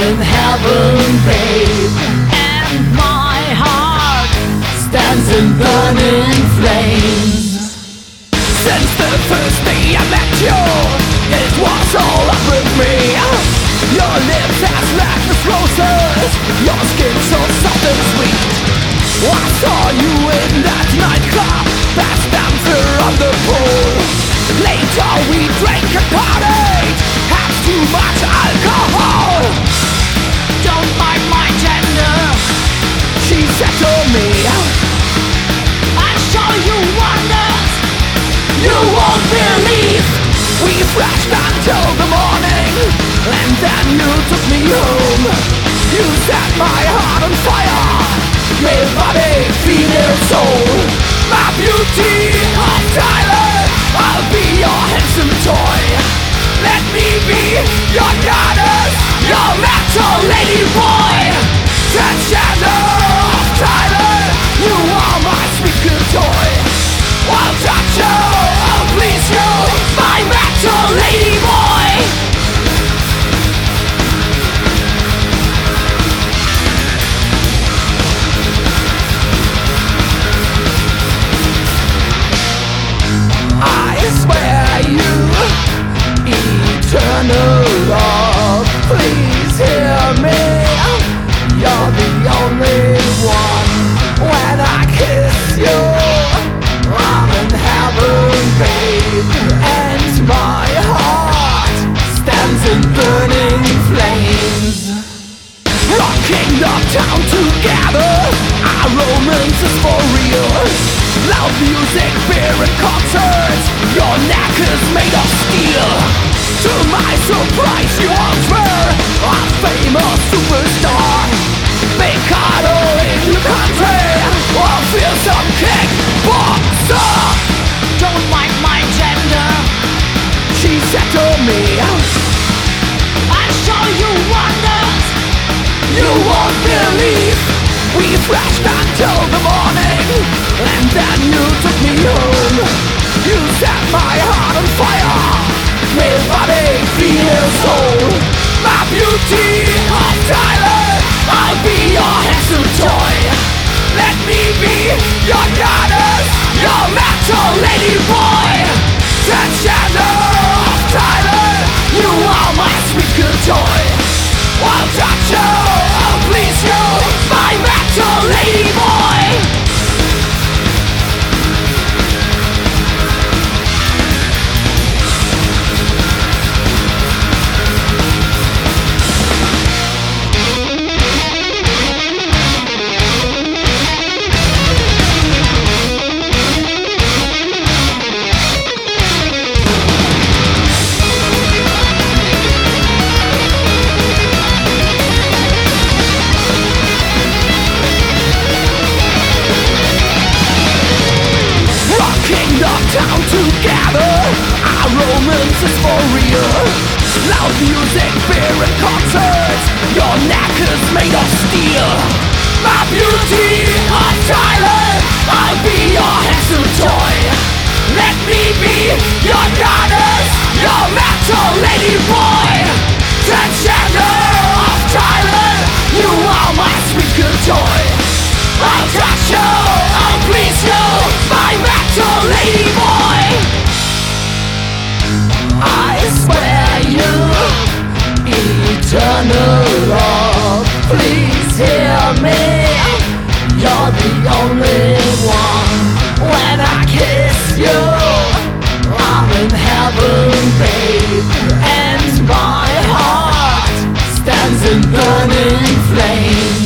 in heaven, babe, and my heart stands in burning flames. Since the first day I met you, it was all up with me. Your lips as black as roses, your skin so soft and sweet. I saw you in that nightclub, past dancer on the pool. Later we drank and partied, had too much alcohol. Don't mind my gender, she said to me, I'll show you wonders you won't believe. We thrashed until the morning, and then you took me home. You set my heart on fire, male body, female soul. My beauty of Thailand, I'll be your handsome toy. Let me be your goddess, your metal lady boy. Transgender of Thailand, you are my sweet good toy. I'll touch you, I'll please you, my metal lady boy. I swear you, eternal love, please hear me. You're the only one. When I kiss you, I'm in heaven, babe, and my heart stands in burning flames. Rocking the town together, our romance is for real. Loud music, beer and concerts, your neck is made of steel. To my surprise you offer a famous superstar. Big idol in the country, or fearsome kickboxer. Don't mind my gender, she said to me, I'll show you wonders you won't believe. We thrashed until the morning, and then you took me home. You set my heart on fire, male body, female soul. My beauty of Thailand, I'll be your handsome toy. Let me be your goddess, your metal lady boy. Transgender of Thailand, you are my sweet good toy. I'll touch you, I'll please you, my metal lady boy. Town together, our romance is for real. Loud music, beer and concerts, your neck is made of steel. My beauty of Thailand, I'll be your handsome toy. Let me be your goddess, your metal lady boy. Transgender of Thailand, you are my sweet good toy. I'll touch you, I'll please you, my metal lady boy. I swear you, eternal love, please hear me. You're the only one. When I kiss you, I'm in heaven, babe, and my heart stands in burning flames.